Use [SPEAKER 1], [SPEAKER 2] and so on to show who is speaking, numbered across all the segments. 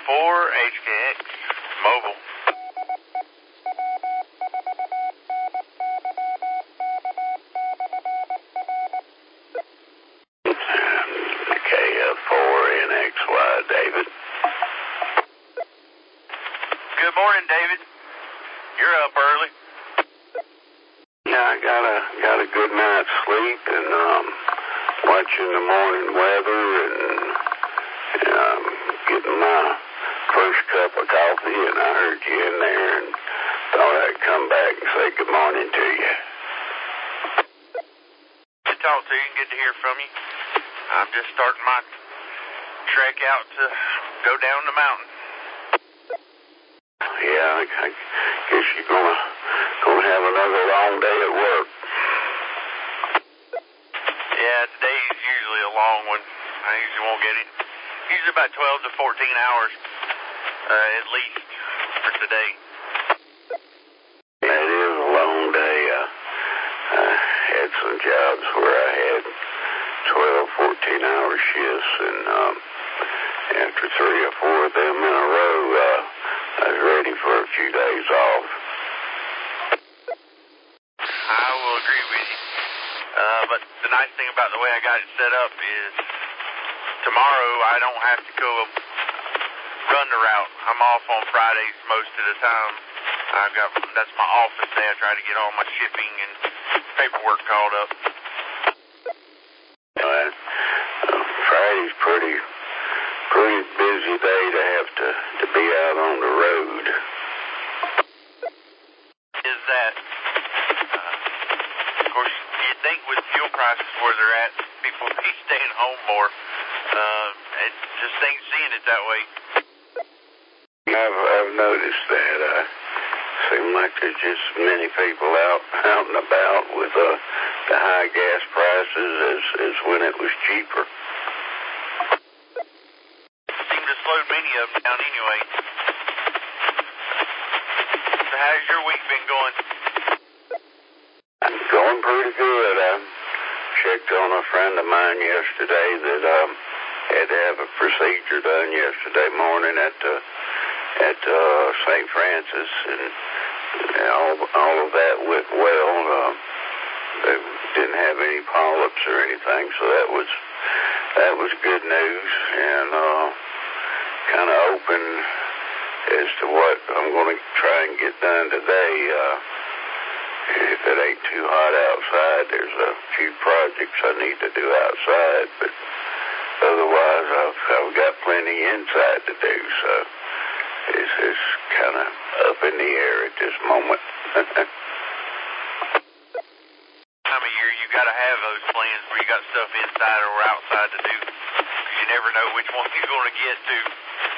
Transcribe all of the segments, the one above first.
[SPEAKER 1] KO4HKX, mobile.
[SPEAKER 2] KF4NXY, David.
[SPEAKER 1] Good morning, David. You're up early.
[SPEAKER 2] Yeah, I got a good night's sleep and watching the morning weather and getting my first cup of coffee, and I heard you in there and thought I'd come back and say good morning to you.
[SPEAKER 1] Good to talk to you and good to hear from you. I'm just starting my trek out to go down the mountain.
[SPEAKER 2] Yeah, I guess you're gonna have another long day at work.
[SPEAKER 1] Yeah, today is usually a long one. I usually won't get it. Usually about 12 to 14 hours, at least, for today.
[SPEAKER 2] That is a long day. I had some jobs where I had 12, 14-hour shifts, and after 3 or 4 of them in a row, I was ready for a few days off.
[SPEAKER 1] I will agree with you. But the nice thing about the way I got it set up is tomorrow I don't have to go run the route. I'm off on Fridays most of the time. That's my office day. I try to get all my shipping and paperwork called up.
[SPEAKER 2] Friday's pretty busy day to have to be out on the road.
[SPEAKER 1] Is that? Of course, you'd think with fuel prices where they're at, people would be staying home more. It just ain't seeing it that way.
[SPEAKER 2] I've noticed that. Seems like there's just many people out and about with the high gas prices as when it was cheaper.
[SPEAKER 1] Seem to slow many of them down anyway. So how's your week been going?
[SPEAKER 2] Going pretty good. I checked on a friend of mine yesterday that had to have a procedure done yesterday morning at St. Francis, and all of that went well. They didn't have any polyps or anything, so that was good news, and kind of open as to what I'm going to try and get done today. If it ain't too hot outside, there's a few projects I need to do outside, but otherwise I've got plenty inside to do, so it's kind of up in the air at this moment.
[SPEAKER 1] Time of year you got to have those plans where you got stuff inside or outside to do. You never know which one you're going to get to.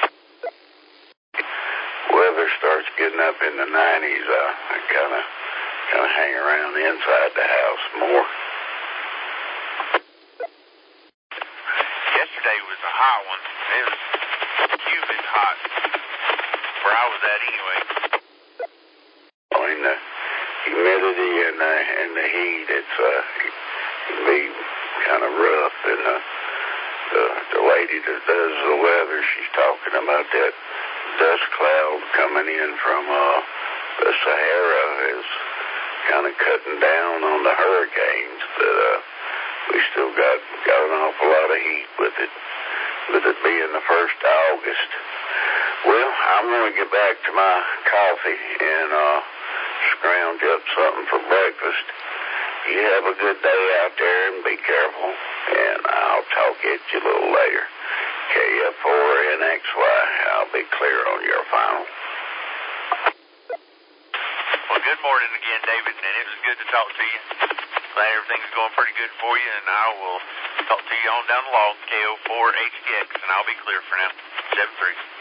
[SPEAKER 2] Weather starts getting up in the 90s. I kind of hang around inside the house more.
[SPEAKER 1] Yesterday was a hot one. It was humid hot where I was at anyway.
[SPEAKER 2] In the humidity and the heat, it can be kind of rough. And the lady that does the weather, she's talking about that dust cloud coming in from the Sahara is kind of cutting down on the hurricanes, but we still got an awful lot of heat with it being the 1st of August. Well, I'm going to get back to my coffee and scrounge up something for breakfast. You have a good day out there and be careful, and I'll talk at you a little later. KF4NXY, I'll be clear on your final.
[SPEAKER 1] Well, good morning again, David, and it was good to talk to you. Glad everything's going pretty good for you, and I will talk to you on down the log, KO4HKX, and I'll be clear for now. 7-3.